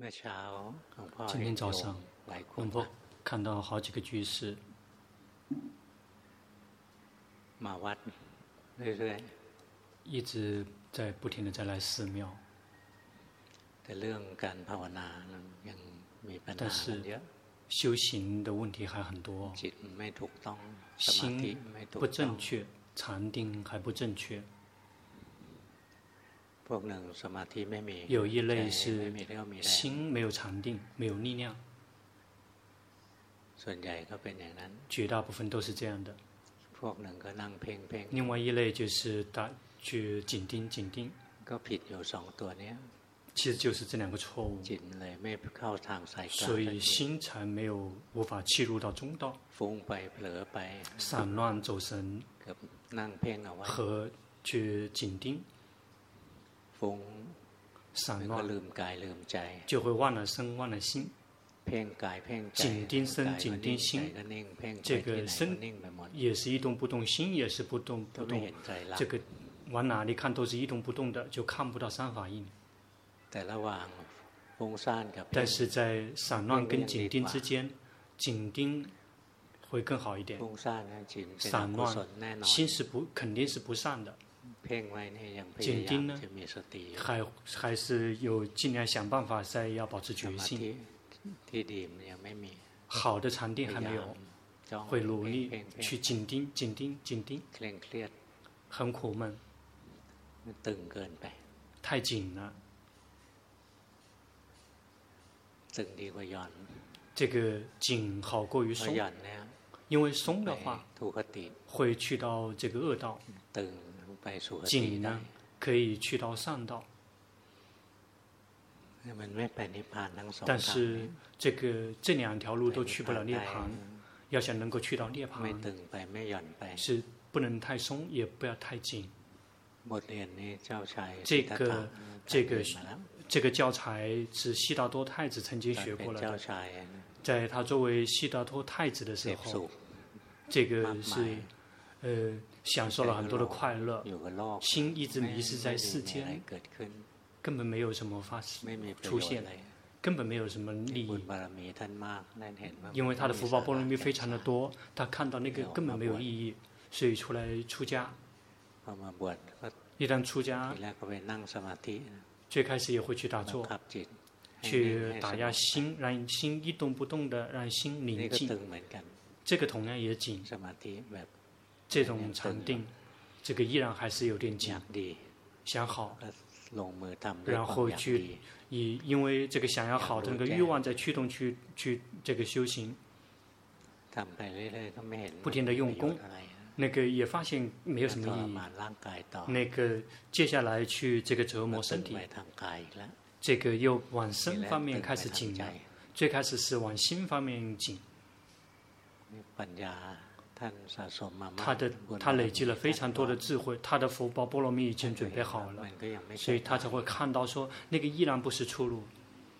今天早上，龙婆看到好几个居士一直在不停地在来寺庙，但是修行的问题还很多，心不正确，禅定还不正确。有一类是心没有禅定，没有力量，绝大部分都是这样的。另外一类就是去紧盯，其实就是这两个错误，所以心才没有无法切入到中道，散乱走神和去紧盯。散乱就会忘了身忘了心，紧盯身紧盯心，这个身也是一动不动，心也是不动不动，这个往哪里看都是一动不动的，就看不到三法印。但是在散乱跟紧盯之间，紧盯会更好一点。散乱心是肯定是不善的，紧盯呢还是有尽量想办法要保持决心。好的禅定还没有，会努力去紧盯，很苦闷，太紧了。这个紧好过于松，因为松的话会去到这个恶道，紧呢可以去到善道。但是这两条路都去不了涅槃，要想能够去到涅槃，是不能太松，也不要太紧。这个教材是悉达多太子曾经学过了的，在他作为悉达多太子的时候，这个是享受了很多的快乐，心一直迷失在世间，根本没有什么出现，根本没有什么利益，因为他的福报波罗蜜非常的多，他看到那个根本没有意义，所以出来出家。一旦出家，最开始也会去打坐，去打压心，让心一动不动的，让心宁静。这个同样也紧，这种禅定，这个依然还是有点紧。想好，然后因为这个想要好的那个欲望在驱动去这个修行，不停的用功。那个也发现没有什么意义，那个接下来去这个折磨身体，这个又往身方面开始紧了，最开始是往心方面紧。他累积了非常多的智慧，他的福报波罗蜜已经准备好了，所以他才会看到说那个依然不是出路。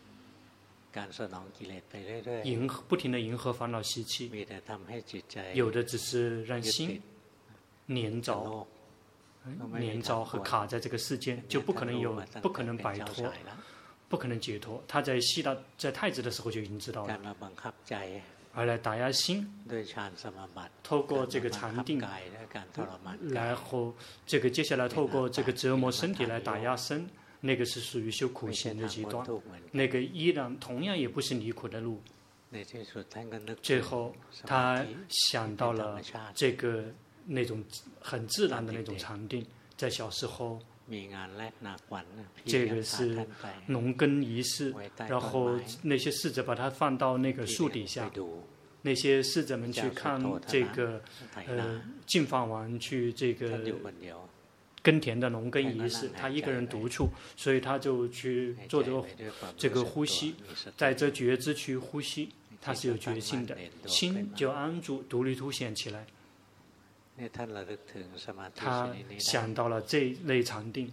不停地迎合烦恼习气，有的只是让心黏着和卡在这个世间，就不可能摆脱，不可能解脱。他在太子的时候就已经知道了，而来打压心，透过这个禅定，然后这个接下来透过这个折磨身体来打压身。那个是属于修苦行的极端，那个依然同样也不是离苦的路。最后他想到了这个那种很自然的那种禅定，在小时候，这个是农耕仪式，然后那些侍者把它放到那个树底下，那些侍者们去看这个净饭王去这个耕田的农耕仪式，他一个人独处，所以他就去做这个呼吸，在这觉知区呼吸，他是有决心的，心就安住，独立凸显起来。他想到了这一类禅定。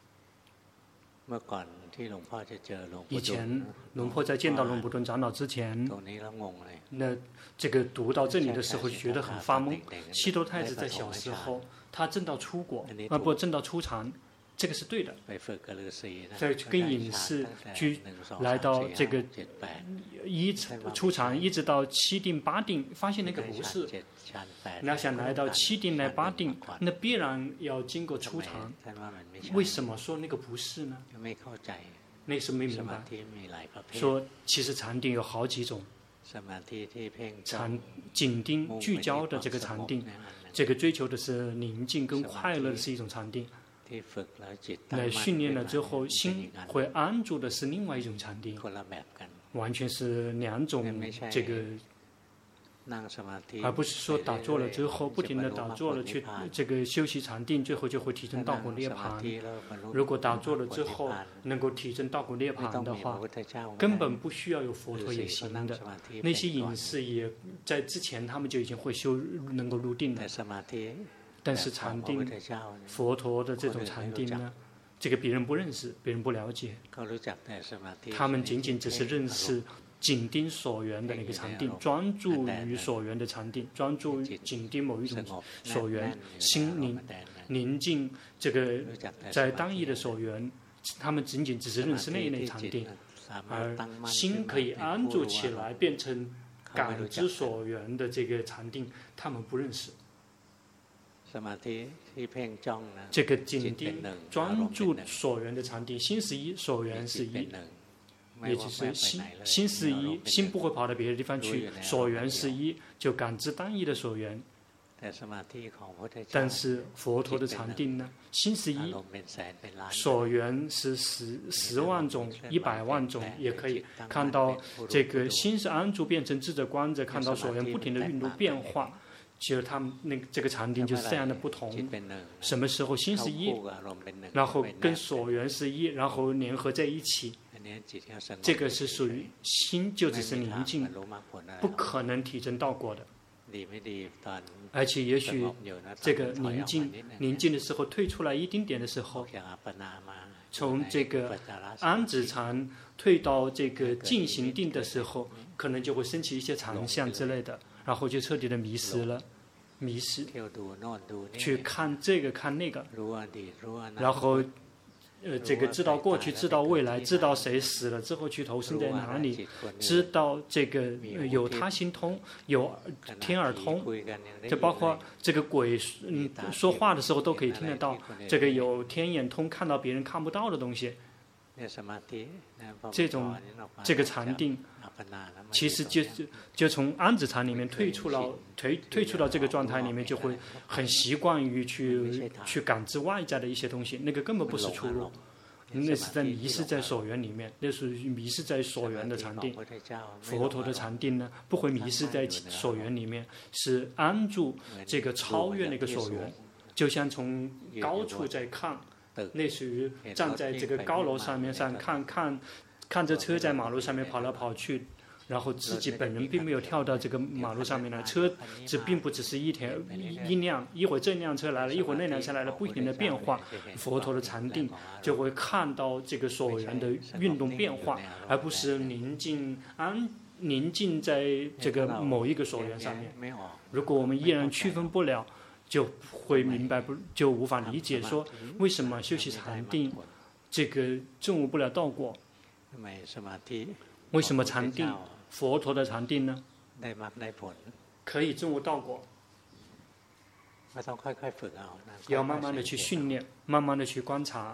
以前龙婆在见到龙普顿长老之前，那这个读到这里的时候就觉得很发懵。悉多太子在小时候，他正到出禅， 这个是对的。再跟隐士去来到这个初禅，一直到7定8定，发现那个不是。那想来到7定来8定，那必然要经过初禅。为什么说那个不是呢？那是没明白。说其实禅定有好几种。紧盯聚焦的这个禅定，这个追求的是宁静跟快乐的是一种禅定。来训练了之后，心会安住的是另外一种禅定，完全是2种这个，而不是说打坐了之后不停的打坐了去这个休息禅定，最后就会提升道果涅槃。如果打坐了之后能够提升道果涅槃的话，根本不需要有佛陀也行的。那些隐士也在之前他们就已经会能够入定了。但是禅定，佛陀的这种禅定呢，这个别人不认识，别人不了解，他们仅仅只是认识紧盯所缘的那个禅定，专注于所缘的禅定，专注于紧盯某一种所缘，心宁静，这个在当意的所缘，他们仅仅只是认识那一类禅定，而心可以安住起来，变成感知所缘的这个禅定，他们不认识。这个紧盯专注所缘的禅定，心是一，所缘是一，也就是心是一，心不会跑到别的地方去，所缘是一，就感知单一的所缘。但是佛陀的禅定呢，心是一，所缘是10万种、100万种，也可以看到这个心是安住变成智者观者，看到所缘不停的运动变化。其实他们这个禅定就是这样的不同。什么时候心是一，然后跟所缘是一，然后联合在一起，这个是属于心就只是宁静，不可能提升道果的。而且也许这个宁静的时候退出来一丁点的时候，从这个安止禅退到这个静行定的时候，可能就会升起一些常相之类的，然后就彻底的迷失，去看这个看那个，然后这个知道过去，知道未来，知道谁死了之后去投生在哪里，知道这个有他心通，有天耳通，就包括这个鬼说话的时候都可以听得到，这个有天眼通，看到别人看不到的东西。这个禅定，其实就从安止禅里面退出到这个状态里面，就会很习惯于去感知外在的一些东西，那个根本不是出入，那是在迷失在所缘里面，那是迷失在所缘的禅定。佛陀的禅定呢，不会迷失在所缘里面，是安住这个超越那个所缘，就像从高处在看。类似于站在这个高楼上面看着车在马路上面跑来跑去，然后自己本人并没有跳到这个马路上面来，车子并不只是一辆，一会儿这辆车来了，一会儿那辆车来了，不停的变化。佛陀的禅定就会看到这个所缘的运动变化，而不是宁静在这个某一个所缘上面。如果我们依然区分不了，就会明白就无法理解说为什么修习禅定这个证悟不了道果，为什么禅定佛陀的禅定呢可以证悟道果，要慢慢的去训练，慢慢的去观察。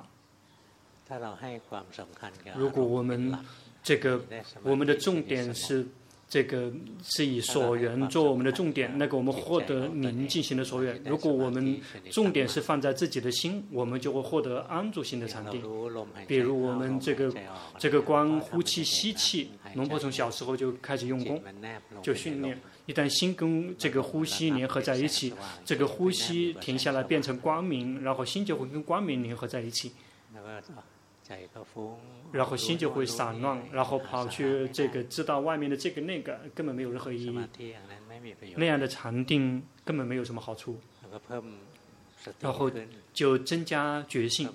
如果我们的重点是这个是以所缘做我们的重点，那个我们获得宁静型的所缘。如果我们重点是放在自己的心，我们就会获得安住型的禅定。比如我们这个观呼气吸气，龙婆从小时候就开始用功，就训练。一旦心跟这个呼吸联合在一起，这个呼吸停下来变成光明，然后心就会跟光明联合在一起。然后心就会散乱，然后跑去这个知道外面的这个那个，根本没有任何意义。那样的禅定根本没有什么好处。然后就增加觉性，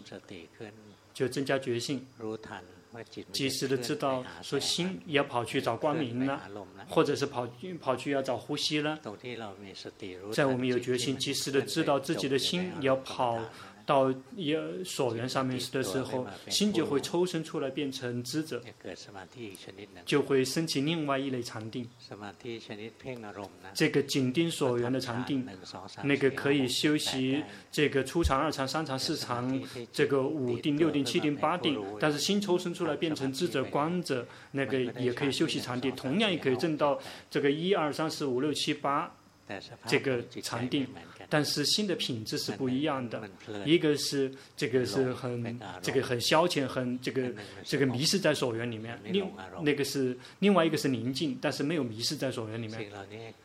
及时的知道说心也要跑去找光明了，或者是跑去要找呼吸了。在我们有决心，及时的知道自己的心也要跑到所缘上面的时候，心就会抽身出来变成智者，就会升起另外一类禅定。这个紧盯所缘的禅定，那个可以修习这个初禅、二禅、三禅、四禅，这个5定、6定、7定、8定。但是心抽身出来变成智者、观者，那个也可以修习禅定，同样也可以证到这个1、2、3、4、5、6、7、8。这个禅定，但是心的品质是不一样的。一个是这个是很消遣，很这个迷失在所缘里面；另外一个是宁静，但是没有迷失在所缘里面。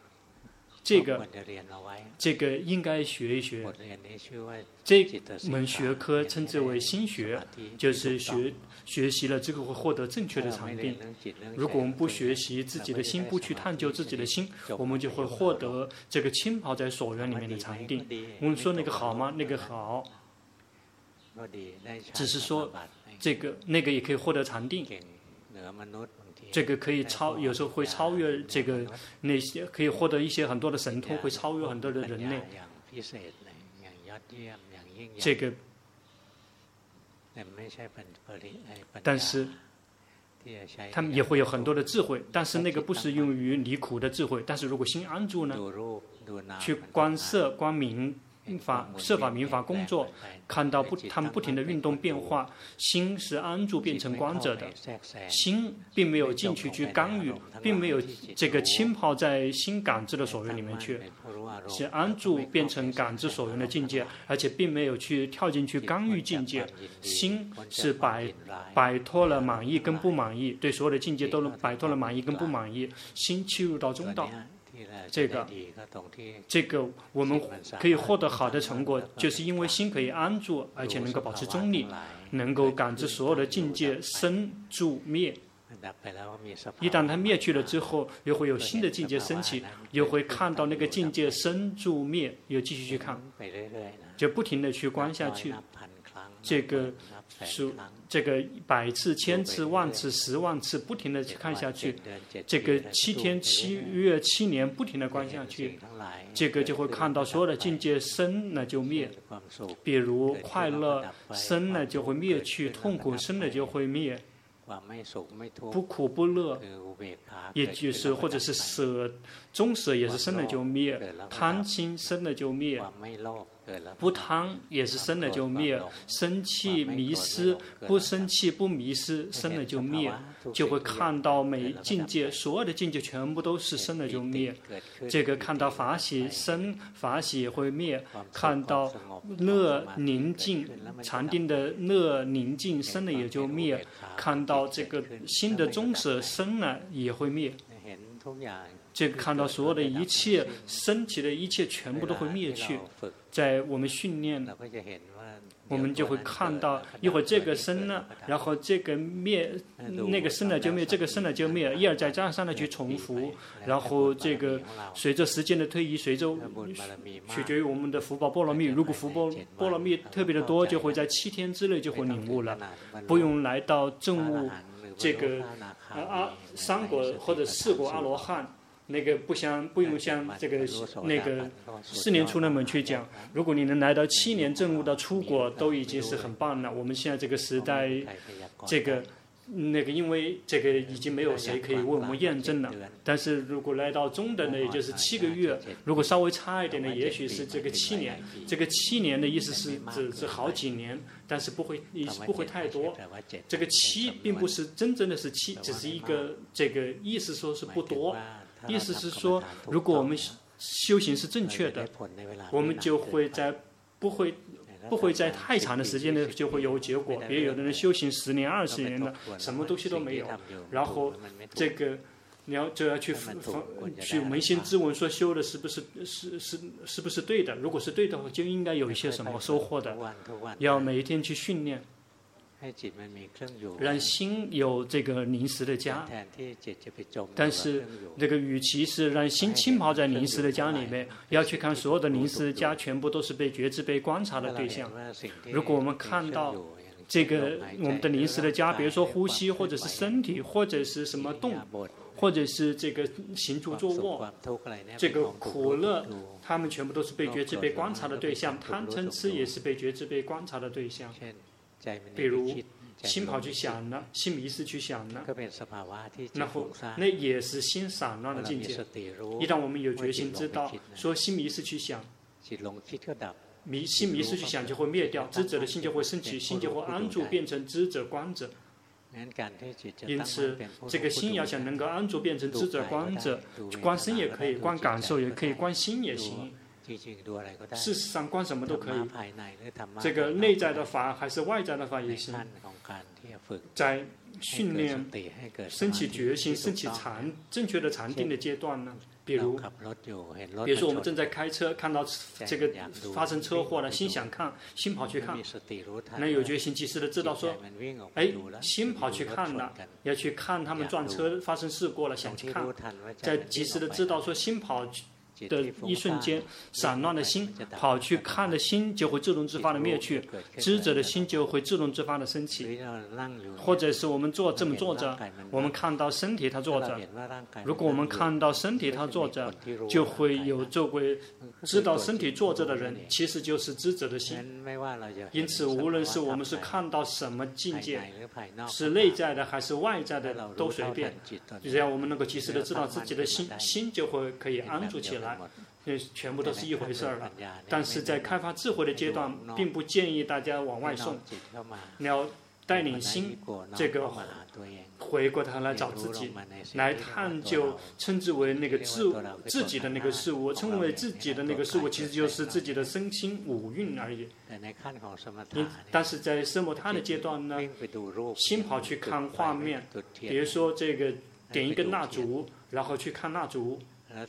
这个应该学一学。这门学科称之为心学，就是学习了这个会获得正确的禅定。如果我们不学习自己的心，不去探究自己的心，我们就会获得这个浸泡在所缘里面的禅定。我们说那个好吗？那个好，只是说那个也可以获得禅定。这个可以有时候会超越那些可以获得一些很多的神通，会超越很多的人类。这个，但是他们也会有很多的智慧，但是那个不是用于离苦的智慧。但是如果心安住呢，去观色、观名法、设法明法工作，看到他们不停的运动变化，心是安住变成观者的，心并没有进去干预，并没有这个浸泡在心感知的所缘里面去，是安住变成感知所缘的境界，而且并没有去跳进去干预境界，心是摆脱了满意跟不满意，对所有的境界都摆脱了满意跟不满意，心切入到中道。这个我们可以获得好的成果，就是因为心可以安住，而且能够保持中立，能够感知所有的境界生住灭。一旦它灭去了之后，又会有新的境界升起，又会看到那个境界生住灭，又继续去看，就不停的去观下去。这个100次、1000次、万次、10万次，不停的去看下去。这个7天、7月、7年，不停的观下去，这个就会看到所有的境界生了就灭。比如快乐生了就会灭去，痛苦生了就会灭。不苦不乐，也就是或者是中舍也是生了就灭，贪心生了就灭，不贪也是生了就灭，生气迷失，不生气不迷失，生了就灭，就会看到每境界，所有的境界全部都是生了就灭。这个看到法喜生，法喜也会灭；看到乐宁静，禅定的乐宁静生了也就灭；看到这个心的中舍生了也会灭。这个看到所有的一切升起的一切全部都会灭去。在我们训练，我们就会看到一会儿这个生了，然后这个灭，那个生了就灭，这个生了就灭，一而再再而三的去重复，然后这个随着时间的推移，随着取决于我们的福报波罗蜜，如果福报波罗蜜特别的多，就会在7天之内就会领悟了，不用来到证悟这个3果或者4果阿罗汉。那个不用像这个那个4年出那门去讲，如果你能来到7年证悟到出果，都已经是很棒了。我们现在这个时代，因为这个已经没有谁可以为我们验证了。但是如果来到中等的，也就是7个月，如果稍微差一点的，也许是这个7年。这个7年的意思是指是好几年，但是不会太多。这个7并不是真正的是7，只是一个这个意思说是不多。意思是说，如果我们修行是正确的，我们就会不会在太长的时间内就会有结果。别有的人修行10年、20年的，什么东西都没有，然后这个就要去扪心自问，说修的是不是对的？如果是对的话，就应该有一些什么收获的。要每一天去训练。让心有这个临时的家，但是这个与其是让心浸泡在临时的家里面，要去看所有的临时的家全部都是被觉知、被观察的对象。如果我们看到这个我们的临时的家，比如说呼吸，或者是身体，或者是什么动，或者是这个行住坐卧，这个苦乐，他们全部都是被觉知、被观察的对象。贪嗔痴也是被觉知、被观察的对象。比如心跑去想了，心迷失去想了，然后那也是心散乱的境界。一旦我们有决心知道，说心迷失去想，心迷失去想就会灭掉，知者的心就会升起，心就会安住，变成知者观者。因此，这个心要想能够安住，变成知者观者，观身也可以，观感受也可以，观心也行。事实上，观什么都可以。这个内在的法还是外在的法也行。在训练升起决心、升起禅、正确的禅定的阶段呢，比如说我们正在开车，看到这个发生车祸了，心想看，心跑去看，那有决心及时的知道说，哎，心跑去看了，要去看他们撞车发生事故了，想去看，再及时的知道说心跑的一瞬间，散乱的心跑去看的心就会自动自发的灭去，知者的心就会自动自发的升起。或者是我们这么坐着，我们看到身体它坐着，如果我们看到身体它坐着，就会有作为知道身体坐着的人，其实就是知者的心。因此，无论是我们是看到什么境界，是内在的还是外在的，都随便，只要我们能够及时的知道自己的心，心就会可以安住起来。全部都是一回事儿了。但是在开发智慧的阶段，并不建议大家往外送，你要带领心这个回过头来找自己，来探究，称之为那个自己的那个事物，称为自己的那个事物，其实就是自己的身心五蕴而已。但是在奢摩他的阶段呢，心跑去看画面，比如说这个点一根蜡烛，然后去看蜡烛。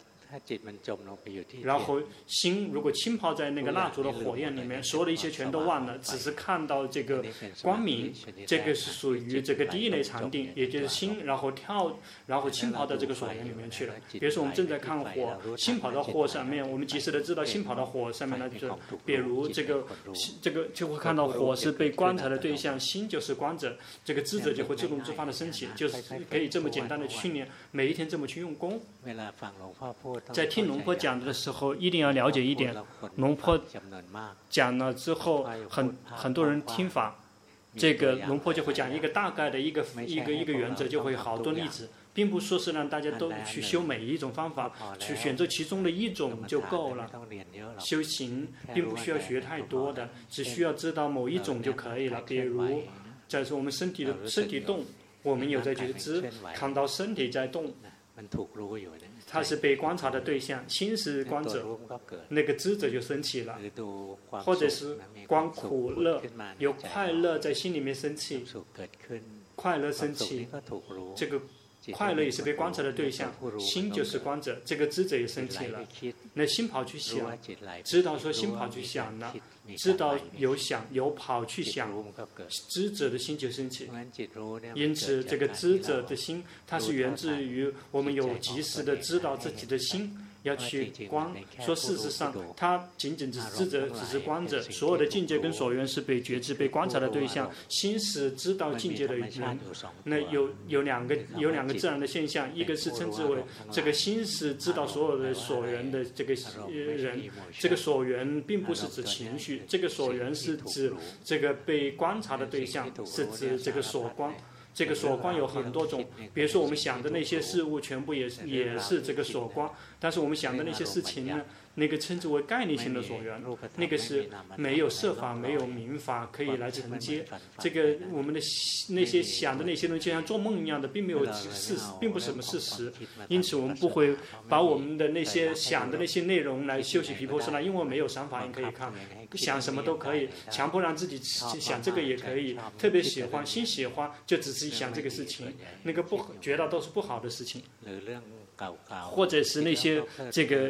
然后心如果浸泡在那个蜡烛的火焰里面，所有的一切全都忘了，只是看到这个光明，这个是属于这个第一类禅定，也就是心，然后浸泡到这个所缘里面去了。比如说我们正在看火，心跑到火上面，我们及时的知道心跑到火上面了，就是比如这个就会看到火是被观察的对象，心就是观者，这个知者就会自动自发的升起，就是可以这么简单的训练，每一天这么去用功。在听龙婆讲的时候，一定要了解一点，龙婆讲了之后，很多人听法，这个龙婆就会讲一个大概的一个原则，就会好多例子，并不说是让大家都去修每一种方法，去选择其中的一种就够了。修行并不需要学太多的，只需要知道某一种就可以了。比如，假如我们身体动，我们有在觉知，看到身体在动。它是被观察的对象，心是观者，那个知者就升起了，或者是观苦乐，有快乐在心里面升起，快乐升起，这个快乐也是被观察的对象，心就是观者，这个知者也升起了，那心跑去想，知道说心跑去想了，知道有想有跑去想，知者的心就升起。因此，这个知者的心，它是源自于我们有及时的知道自己的心，要去观。说事实上，它仅仅只是知者，只是观者。所有的境界跟所缘是被觉知、被观察的对象，心是知道境界的人。那有两个自然的现象，一个是称之为这个心是知道所有的所缘的这个人，这个所缘并不是指情绪。这个所缘是指这个被观察的对象，是指这个所观。这个所观有很多种，比如说我们想的那些事物，全部也是这个所观。但是我们想的那些事情呢，那个称之为概念性的所缘，那个是没有色法、没有名法可以来承接。这个我们的那些想的那些东西，就像做梦一样的，并没有并不是什么事实。因此，我们不会把我们的那些想的那些内容来修习毗婆舍那，因为没有三法印可以看，想什么都可以，强迫让自己想这个也可以，特别喜欢，心喜欢，就只是想这个事情，那个绝大都是不好的事情。或者是那些这个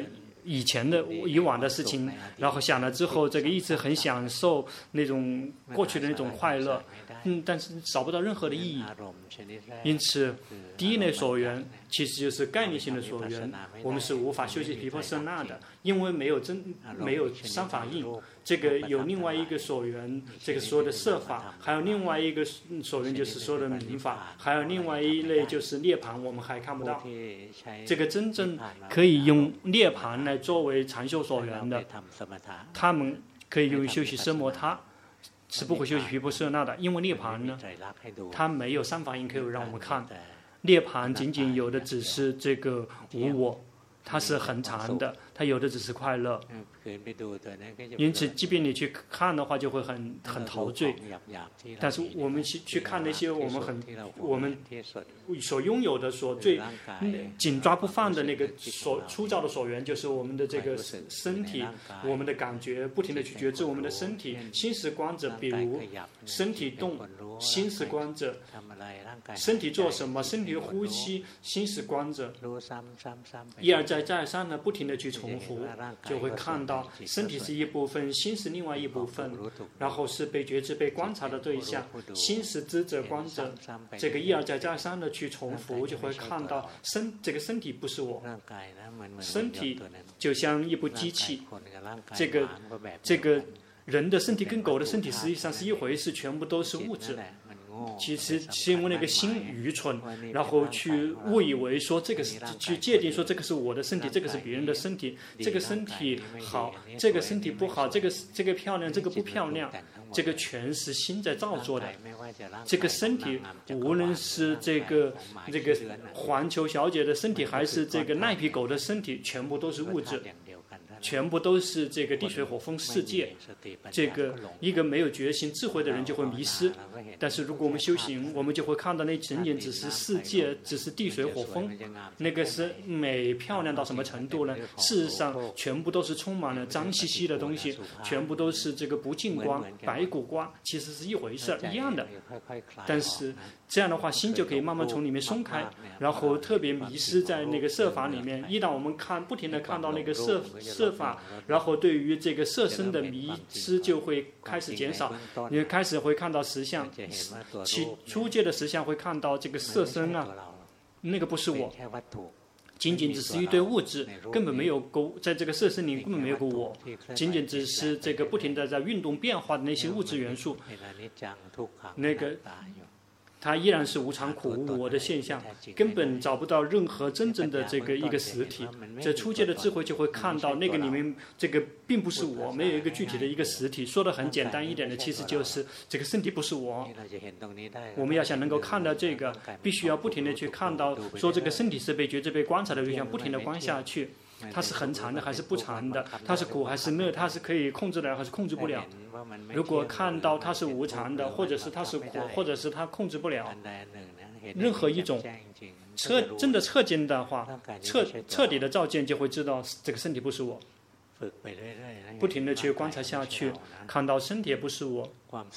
以往的事情，然后想了之后，这个一直很享受那种过去的那种快乐，但是找不到任何的意义。因此，第一类所缘其实就是概念性的所缘，我们是无法修习毗婆舍那的，因为没有三法印。这个有另外一个所缘，这个所有的色法，还有另外一个所缘就是所有的名法，还有另外一类就是涅槃，我们还看不到。这个真正可以用涅槃来作为禅修所缘的，他们可以用于修习奢摩他，是不会修习毗婆舍那的，因为涅槃呢，它没有三法印可以让我们看，涅槃仅仅有的只是这个无我。它是很长的，它有的只是快乐，因此，即便你去看的话，就会很陶醉。但是我们去看那些我们所拥有的最紧抓不放的那个所粗糙的所缘，就是我们的这个身体，我们的感觉，不停的去觉知我们的身体，心识观者，比如身体动，心识观者，身体做什么，身体呼吸，心识观者，一而再三的不停的去重复，就会看到身体是一部分，心是另外一部分，然后是被觉知、被观察的对象，心是知者、观者，这个一而再三的去重复，就会看到这个身体不是我，身体就像一部机器，这个人的身体跟狗的身体实际上是一回事，全部都是物质。其实是因为那个心愚蠢，然后去误以为说这个去界定说这个是我的身体，这个是别人的身体，这个身体好，这个身体不好，这个漂亮，这个不漂亮，这个全是心在造作的。这个身体无论是这个环球小姐的身体，还是这个赖皮狗的身体，全部都是物质。全部都是这个地水火风世界，这个一个没有决心智慧的人就会迷失。但是如果我们修行，我们就会看到那仅仅只是世界，只是地水火风，那个是美漂亮到什么程度呢？事实上全部都是充满了脏兮兮的东西，全部都是这个不净光、白骨光，其实是一回事一样的。但是这样的话，心就可以慢慢从里面松开，然后特别迷失在那个色法里面。一旦我们不停地看到那个色法，然后对于这个色身的迷失就会开始减少，你开始会看到实相，初阶的实相会看到这个色身啊，那个不是我，仅仅只是一堆物质，根本没有在这个色身里根本没有个我，仅仅只是这个不停地在运动变化的那些物质元素，那个它依然是无常苦无我的现象，根本找不到任何真正的这个一个实体。这初阶的智慧就会看到那个里面这个并不是我，没有一个具体的一个实体。说的很简单一点的，其实就是这个身体不是我。我们要想能够看到这个，必须要不停的去看到，说这个身体是被觉知、被观察的对象，不停的观下去。它是很长的还是不长的？它是苦还是乐？它是可以控制的还是控制不了？如果看到它是无常的，或者是它是苦，或者是它控制不了，任何一种真的彻见的话，彻底的照见，就会知道这个身体不是我。不停的去观察下去，看到身体也不是我。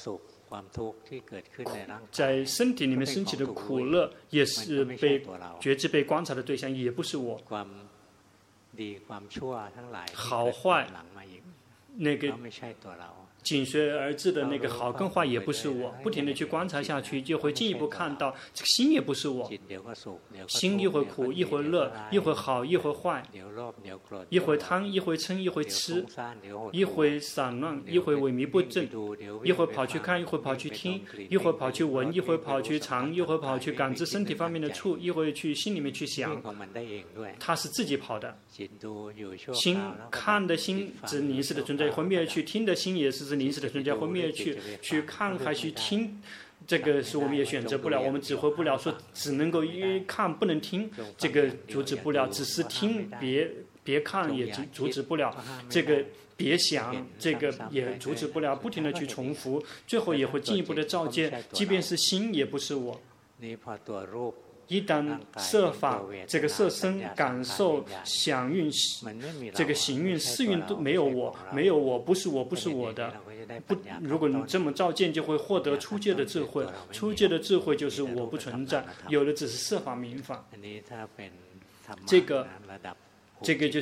在身体里面升起的苦乐，也是被觉知、被观察的对象，也不是我。好坏，那个紧随而至的那个好跟坏也不是我，不停的去观察下去，就会进一步看到这个心也不是我，心一会苦一会乐，一会好一会坏，一会贪一会嗔一会痴，一会散乱一会萎靡不振，一会跑去看一会跑去听，一会跑去闻一会跑去尝，一会跑去感知身体方面的触，一会去心里面去想，它是自己跑的。心看的心指临时的存在会灭去，听的心也是临时的存在会灭去，去看还是听，这个是我们也选择不了，我们指挥不了，说只能够看不能听，这个阻止不了，只是听别看也阻止不了，这个别想这个也阻止不了，不停的去重复，最后也会进一步的照见，即便是心也不是我。一旦色法这个色身感受想运这个行运四运都没有我，没有我，不是我，不是我的。如果你这么照见，就会获得初阶的智慧。初阶的智慧就是我不存在，有的只是色法名法。这个这个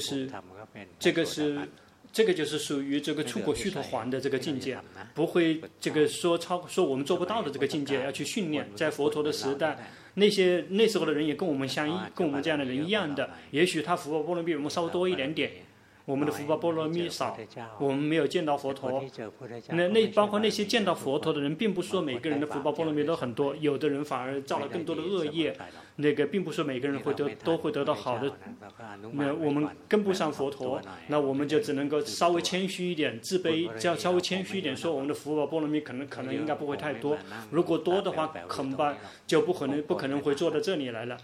就是属于这个出果须陀洹的这个境界，不会这个说我们做不到的这个境界，要去训练。在佛陀的时代，那时候的人也跟我们跟我们这样的人一样的，也许他福报波罗蜜比我们稍微多一点点。我们的福报波罗蜜少，我们没有见到佛陀。包括那些见到佛陀的人，并不说每个人的福报波罗蜜都很多，有的人反而造了更多的恶业。并不说每个人都会得到好的。那我们跟不上佛陀，那我们就只能够稍微谦虚一点，自卑，只要稍微谦虚一点，说我们的福报波罗蜜可能应该不会太多。如果多的话，恐怕就不可能会做到这里来了。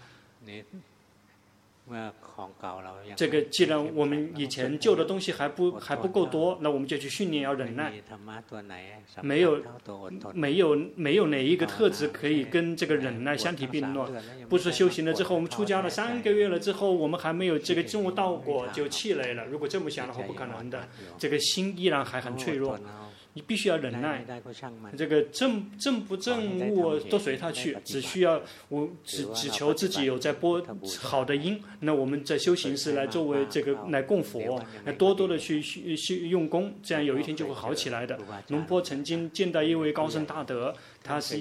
这个既然我们以前旧的东西还不够多，那我们就去训练要忍耐。没有哪一个特质可以跟这个忍耐相提并论。不是修行了之后，我们出家了3个月了之后，我们还没有这个证悟道果就气馁了。如果这么想的话，不可能的。这个心依然还很脆弱。你必须要忍耐，这个正不正悟都随他去，只求自己有在播好的因。那我们在修行是来作为这个来供佛，来多多的去用功，这样有一天就会好起来的。龙坡曾经见到一位高僧大德，他实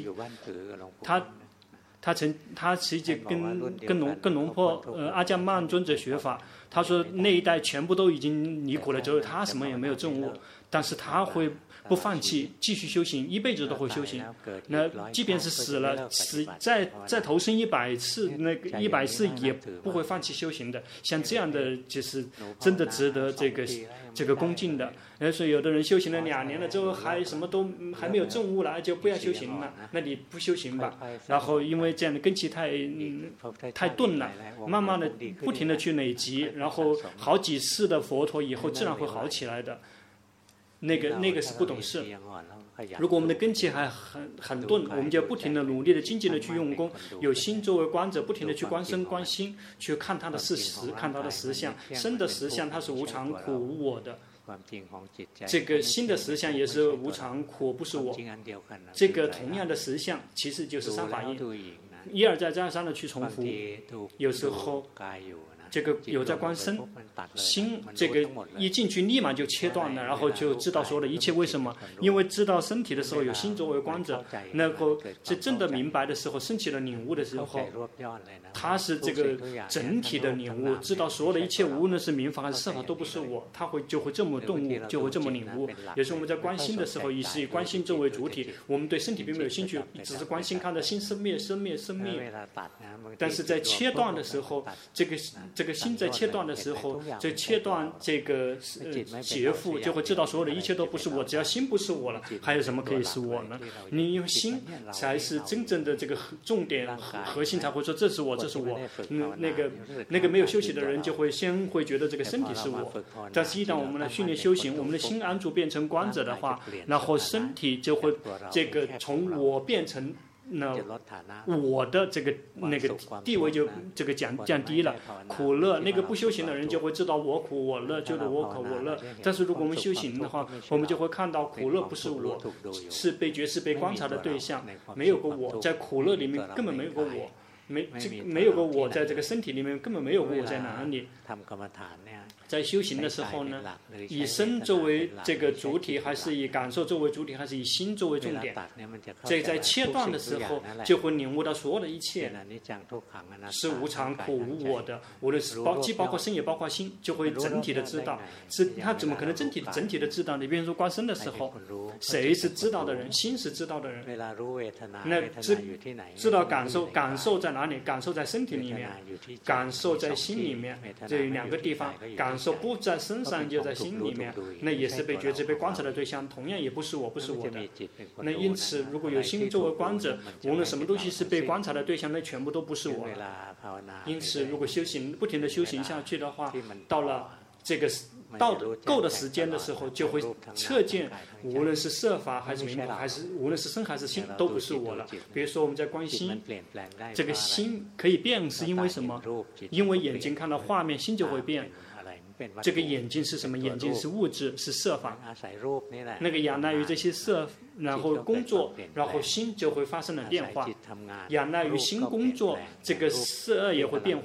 际跟龙坡阿姜曼尊者学法，他说那一代全部都已经离苦了，只有他什么也没有证悟，但是他会不放弃，继续修行，一辈子都会修行。那即便是死了，再投生100次，那个100次也不会放弃修行的。像这样的就是真的值得这个恭敬的。所以有的人修行了2年了之后，还什么都还没有证悟了，就不要修行了。那你不修行吧。然后因为这样的根基太钝了，慢慢的不停的去累积，然后好几次的佛陀以后自然会好起来的。那个是不懂事。如果我们的根基还很钝，我们就不停的努力的精进的去用功，有心作为观者，不停的去观身观心，去看它的事实，看它的实相。身的实相它是无常苦无我的，这个心的实相也是无常苦，不是我。这个同样的实相其实就是三法印，一而再再而三的去重复。有时候这个有在观身心，这个一进去立马就切断了，然后就知道所有的一切。为什么？因为知道身体的时候有心作为观者，然后这真的明白的时候，升起了领悟的时候，他是这个整体的领悟，知道所有的一切无论是明法还是色法都不是我，他就会这么顿悟，就会这么领悟。也是我们在观心的时候，是以观心作为主体，我们对身体并没有兴趣，只是观心看到心生灭生灭生灭。但是在切断的时候，这个心在切断的时候，就切断这个劫缚，就会知道所有的一切都不是我，只要心不是我了，还有什么可以是我呢？你因为心才是真正的这个重点核心，才会说这是我，这是我。那个没有修行的人就会先会觉得这个身体是我，但是一旦我们来训练修行，我们的心安住变成观者的话，然后身体就会这个从我变成。那我的这个地位就这个降低了，苦乐那个不修行的人就会知道我苦我乐，就是我苦我乐。但是如果我们修行的话，我们就会看到苦乐不是我，是被觉知被观察的对象，没有个我，在苦乐里面根本没有个我，没有个我在这个身体里面根本没有个我在哪里。在修行的时候呢，以身作为这个主体，还是以感受作为主体，还是以心作为重点？这在切断的时候，就会领悟到所有的一切是无常、苦、无我的，无论是既包括身也包括心，就会整体的知道。他怎么可能整体的知道？你比如说观身的时候，谁是知道的人？心是知道的人。那知道感受在哪里？感受在身体里面，感受在心里面，这2个地方。感受不在身上就在心里面，那也是被觉知被观察的对象，同样也不是我的。那因此如果有心作为观者，无论什么东西是被观察的对象，那全部都不是我。因此如果不停的修行下去的话，到了这个够的时间的时候，就会测见无论是色法还是明法，还是无论是身还是心都不是我了。比如说我们在观心，这个心可以变，是因为什么？因为眼睛看到画面，心就会变。这个眼睛是什么？眼睛是物质，是色法。那个仰赖于这些色，然后工作，然后心就会发生了变化。仰赖于心工作，这个色也会变化。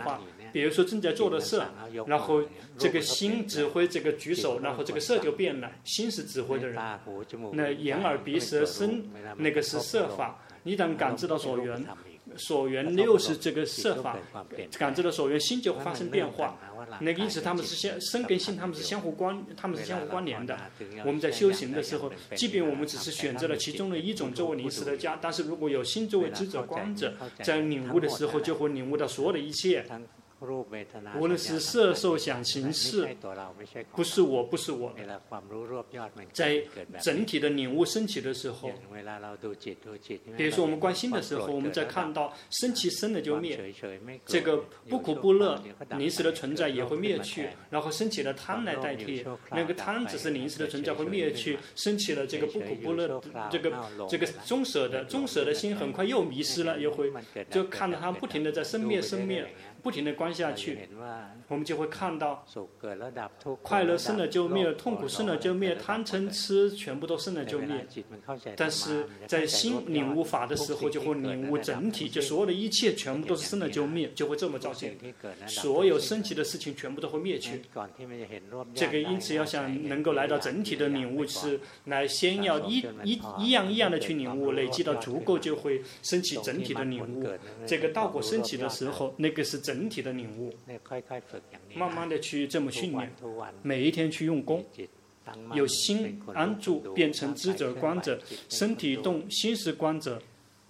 比如说正在做的事，然后这个心指挥这个举手，然后这个色就变了，心是指挥的人。那眼耳鼻舌身那个是色法，一旦感知到所缘。所缘六是这个色法，感知的所缘心就会发生变化。那个意思，他们是身跟心，他们是相互关联的。我们在修行的时候，即便我们只是选择了其中的一种作为临时的家，但是如果有心作为知者观者，在领悟的时候就会领悟到所有的一切。无论是色受想行识，不是我，不是我。在整体的领悟升起的时候，比如说我们观心的时候，我们在看到生起生了就灭，这个不苦不乐临时的存在也会灭去，然后升起了贪来代替，那个贪只是临时的存在会灭去，升起了这个不苦不乐，这个中舍的心很快又迷失了，又会就看到它不停的在生灭生灭。不停地观下去，我们就会看到快乐生了就灭，痛苦生了就灭，贪嗔痴全部都生了就灭。但是在心领悟法的时候，就会领悟整体，就所有的一切全部都是生了就灭，就会这么照见。所有升起的事情全部都会灭去。这个因此要想能够来到整体的领悟，是来先要一样的去领悟，累积到足够就会升起整体的领悟。这个道果升起的时候，那个是整体的领悟，慢慢的去这么训练，每一天去用功，有心安住，变成知者观者，身体动，心是观者。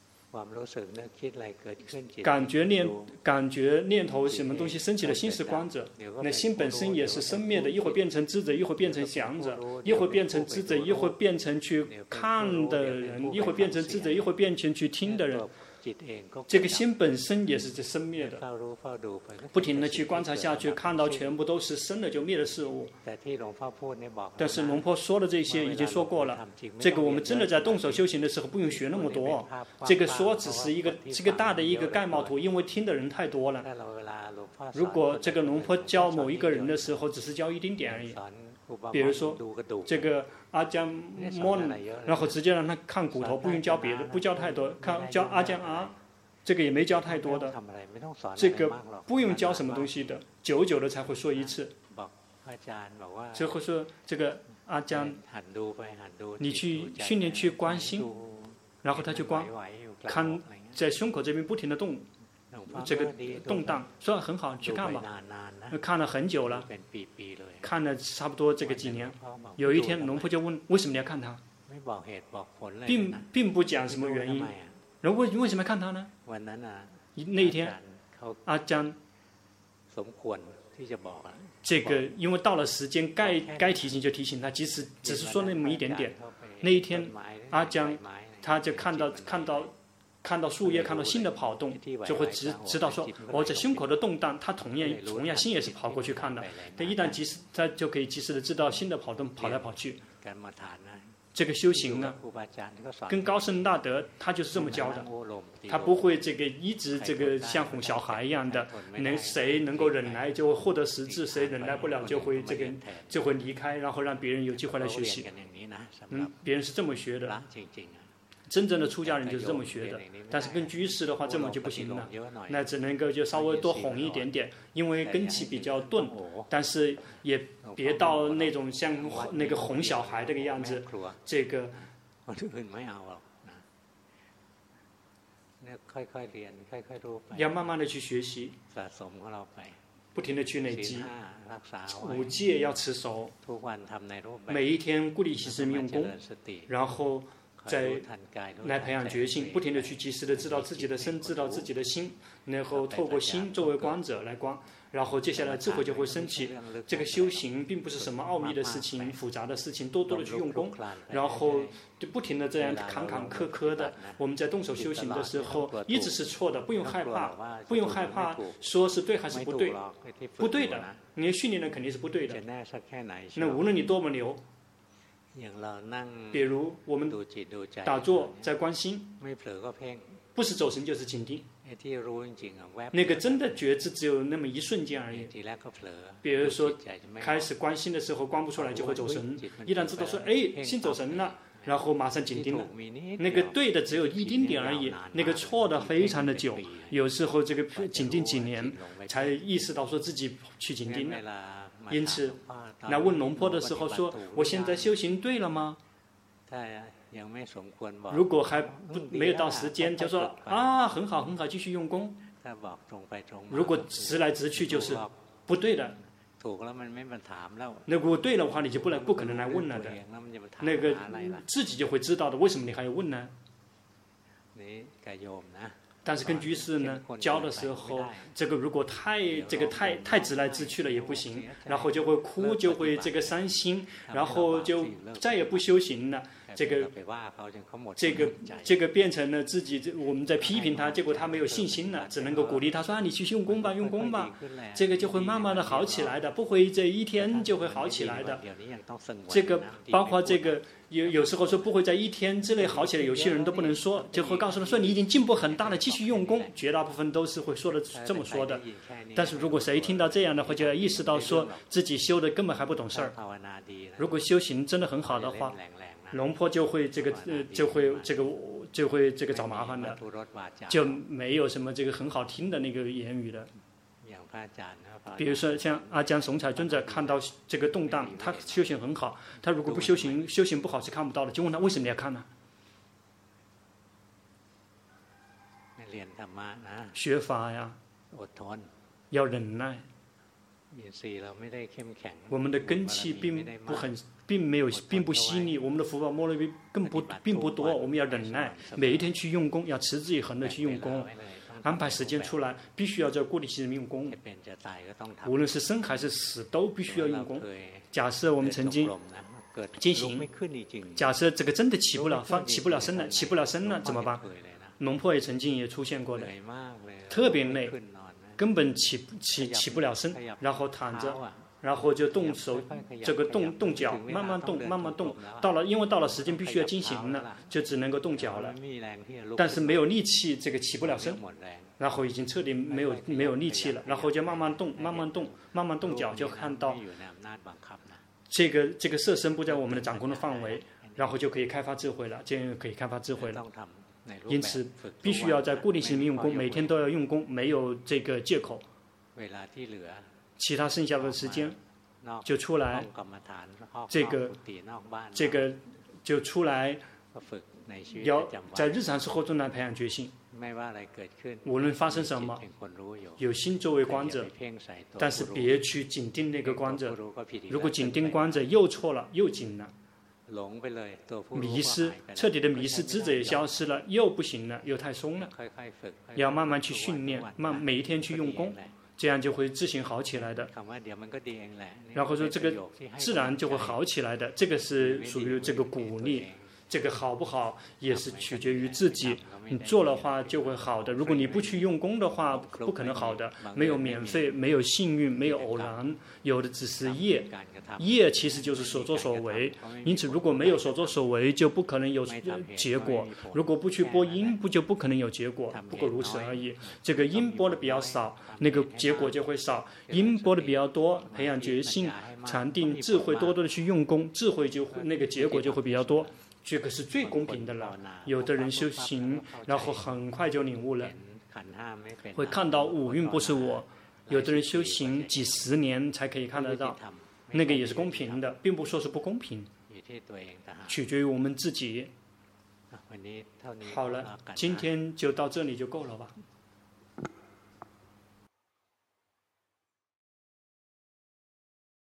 感觉念头什么东西升起的心是观者，那心本身也是生灭的，一会变成知者，一会变成想者，一会变成知者，一会变成去看的人，一会变成知者，一会变成去听的人。这个心本身也是在生灭的，不停的去观察下去，看到全部都是生了就灭的事物。但是龙婆说的这些已经说过了，这个我们真的在动手修行的时候不用学那么多，这个说只是一个大的一个盖帽图，因为听的人太多了。如果这个龙婆教某一个人的时候，只是教一丁点而已。比如说这个阿姜莫，然后直接让他看骨头，不用教别的，不教太多，教阿姜阿，这个也没教太多的，这个不用教什么东西的，久的才会说一次。最后说这个阿姜，你去训练去观心，然后他就观，看在胸口这边不停的动。这个动荡，说很好，去看吧。看了很久了，看了差不多这个几年。有一天，龙婆就问：为什么你要看他？并不讲什么原因。然后为什么要看他呢？那一天，阿姜，这个因为到了时间，该提醒就提醒他，即使只是说那么一点点。那一天，阿姜他就看到树叶，看到心的跑动，就会知道说，我在胸口的动荡，他同样心也是跑过去看的。但一旦及时，他就可以及时的知道心的跑动，跑来跑去。这个修行呢，跟高僧大德他就是这么教的，他不会这个一直这个像哄小孩一样的，谁能够忍耐就会获得实质，谁忍耐不了就会离开，然后让别人有机会来学习。别人是这么学的。真正的出家人就是这么学的，但是跟居士的话这么就不行了，那只能够就稍微多哄一点点，因为根基比较钝，但是也别到那种像那个哄小孩这个样子，这个要慢慢的去学习，不停的去累积，五戒要持守，每一天固定起身用功，然后来培养觉性，不停的去及时的知道自己的身，知道自己的心，然后透过心作为观者来观，然后接下来智慧就会升起。这个修行并不是什么奥秘的事情、复杂的事情，多的去用功，然后就不停的这样坎坷的。我们在动手修行的时候，一直是错的，不用害怕说是对还是不对，不对的，你训练的肯定是不对的。那无论你多么牛。比如我们打坐在观心，不是走神就是紧盯，那个真的觉知只有那么一瞬间而已。比如说开始观心的时候观不出来就会走神，一旦知道说心走神了， 然后马上紧盯了。那个对的只有一丁点而已，那个错的非常的久，有时候这个紧盯几年才意识到说自己去紧盯了。因此，来问龙婆的时候说：“我现在修行对了吗？”如果还没有到时间，就说啊，很好很好，继续用功。如果直来直去就是不对的。那如果对的话，你就不可能来问了的。那个自己就会知道的，为什么你还要问呢？但是跟居士呢教的时候，这个如果太直来直去了也不行，然后就会哭，就会这个伤心，然后就再也不修行了。这个变成了自己，我们在批评他，结果他没有信心了，只能够鼓励他说：“啊，你去用功吧，用功吧，这个就会慢慢的好起来的，不会这一天就会好起来的。”这个包括这个有时候说不会在一天之内好起来，有些人都不能说，就会告诉他说：“你已经进步很大了，继续用功。”绝大部分都是会说的这么说的。但是如果谁听到这样的话，就要意识到说自己修的根本还不懂事儿。如果修行真的很好的话，龙婆就会这个找麻烦的，就没有什么这个很好听的那个言语的。比如说像阿江怂彩尊者看到这个动荡，他修行很好，他如果不修行不好是看不到的，就问他为什么要看呢？学法呀，要忍耐。我们的根气并不细腻，我们的福报摩罗蜜并不多，我们要忍耐，每一天去用功，要持之以恒的去用功，安排时间出来，必须要在固定时间用功，无论是生还是死都必须要用功。假设我们曾经进行，假设这个真的起不了身了怎么办？龙婆也曾经也出现过的，特别累，根本起不了身，然后躺着，然后就动手，这个动脚，慢慢动，因为到了时间必须要进行了，就只能够动脚了，但是没有力气，这个起不了身，然后已经彻底没有力气了，然后就慢慢动脚，就看到这个色身不在我们的掌控的范围，然后就可以开发智慧了，因此必须要在固定时间用功，每天都要用功，没有这个借口。其他剩下的时间就出来，这个就出来，要在日常生活中来培养决心。无论发生什么，有心作为观者，但是别去紧盯那个观者。如果紧盯观者又错了又紧了，迷失，彻底的迷失，智者也消失了，又不行了，又太松了，要慢慢去训练，每一天去用功，这样就会自行好起来的。然后说这个自然就会好起来的，这个是属于这个鼓励，这个好不好也是取决于自己，你做的话就会好的，如果你不去用功的话不可能好的，没有免费，没有幸运，没有偶然，有的只是业，业其实就是所作所为，因此如果没有所作所为就不可能有结果，如果不去播因就不可能有结果，不过如此而已。这个因播的比较少，那个结果就会少，因播的比较多，培养决心禅定智慧，多多的去用功，智慧就那个结果就会比较多，这个是最公平的了。有的人修行然后很快就领悟了，会看到五蕴不是我，有的人修行几十年才可以看得到，那个也是公平的，并不说是不公平，取决于我们自己。好了，今天就到这里就够了吧。